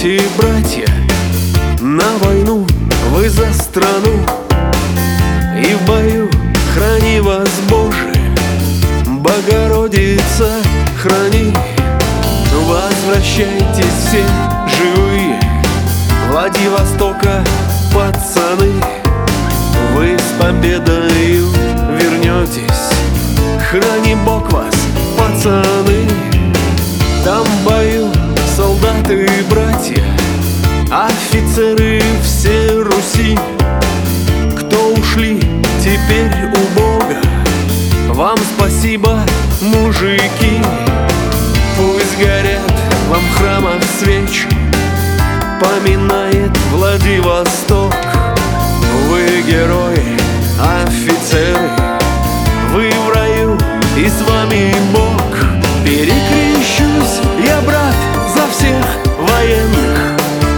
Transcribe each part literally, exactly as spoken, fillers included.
идете, братья, на войну вы за страну, и в бою храни вас, Боже, Богородица, храни. Возвращайтесь все живые, Владивостока, пацаны, вы с победою вернетесь, храни Бог вас, пацаны. Там в бою солдаты и братья, офицеры все Руси, кто ушли теперь у Бога, вам спасибо, мужики. Пусть горят вам в храмах свечи, поминает Владивосток. Вы герои, офицеры, вы в раю, и с вами Бог. Перекрещусь я, брат, за всех военных.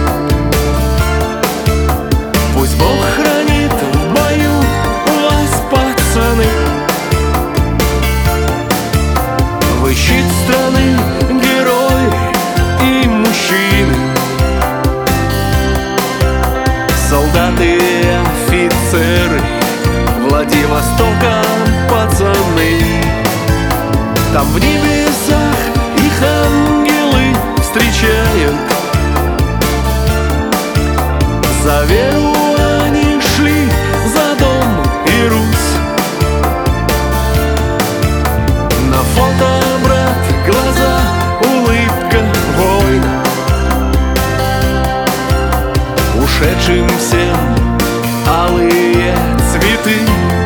Пусть Бог хранит в бою вас, пацаны. Вы щит страны, герои и мужчины, солдаты и офицеры Владивостока, пацаны. Там в небесах их ангелы встречают, за веру они шли, за дом и Русь. На фото, брат, глаза, улыбка воина, ушедшим всем алые цветы.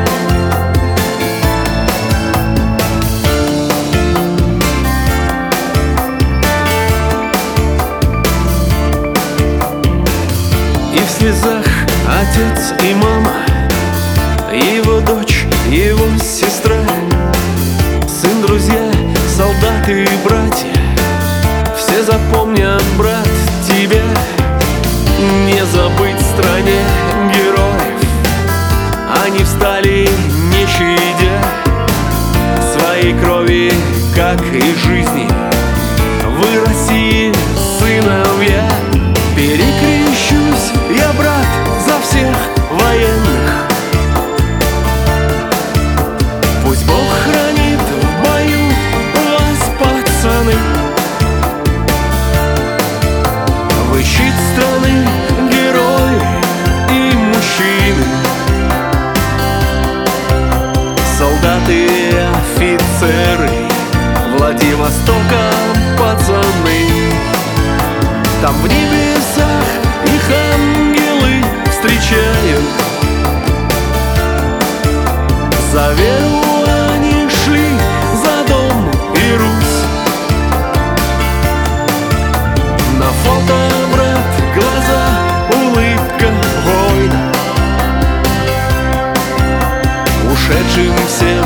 И в слезах отец и мама, его дочь, его сестра, сын, друзья, солдаты и братья, все запомнят, брат, тебя. Не забыть стране героев, они встали, не щадя своей крови, как и жизни. Вы России, сыновья. Перекрещусь я, брат, за всех военных. Пусть Бог хранит в бою вас, пацаны. Вы щит страны, герои и мужчины, солдаты и офицеры Владивостока, пацаны. Там в небесах их ангелы встречают, за веру они шли, за дом и Русь. На фото, брат, глаза, улыбка воина, ушедшим все